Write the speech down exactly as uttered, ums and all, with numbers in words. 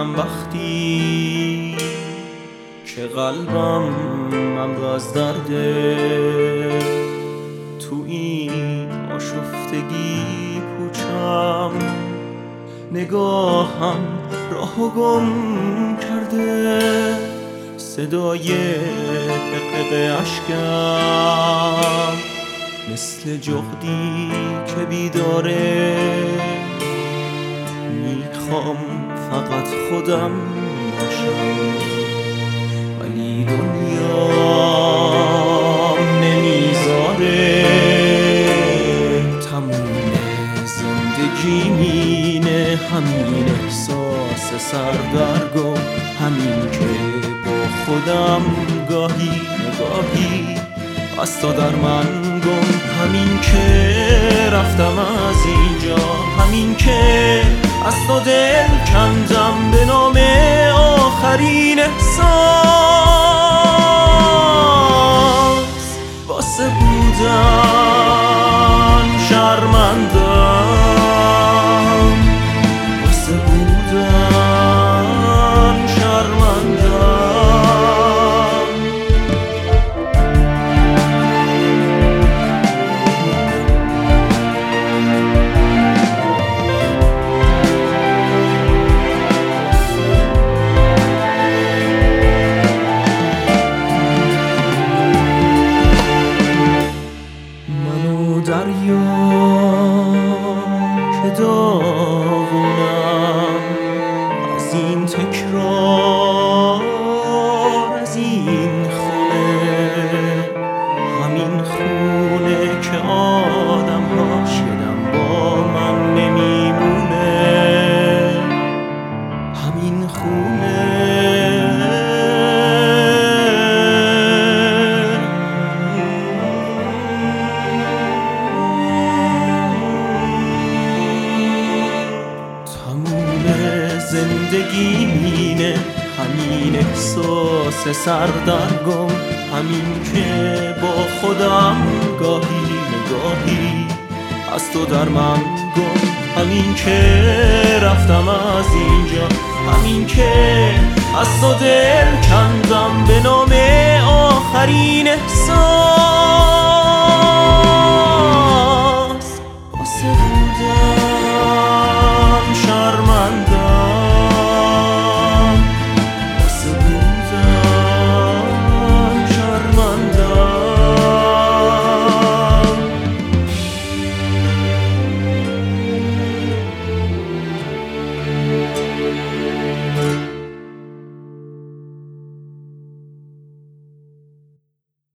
میگم وقتی که قلبم مملو از درده، تو این آشفتگی پوچم نگاهم راهو گم کرده، صدای حقق اشکم مثل جغدی که بیداره، میخوام فقط خودم باشم ولی دنیا نمیذاره. تموم زندگی مینه همین احساس سردرگم، همین که با خودم گاهی نگاهی از تا در من گم، همین که رفتم از اینجا، همین که از تو دل کندم به نام آخرین احساس، واسه بودن شرمندم، واسه بودن شرمندم. دریا که داغونم از این تکرار، از این خونه، همین خونه که آدم هاش یدم با من نمیمونه، همین خونه زندگی مینه همین احساس سردرگم، همین که با خودم گاهی نگاهی از تو در من گم، همین که رفتم از اینجا، همین که از تو دل کندم به نام آخرین احساس.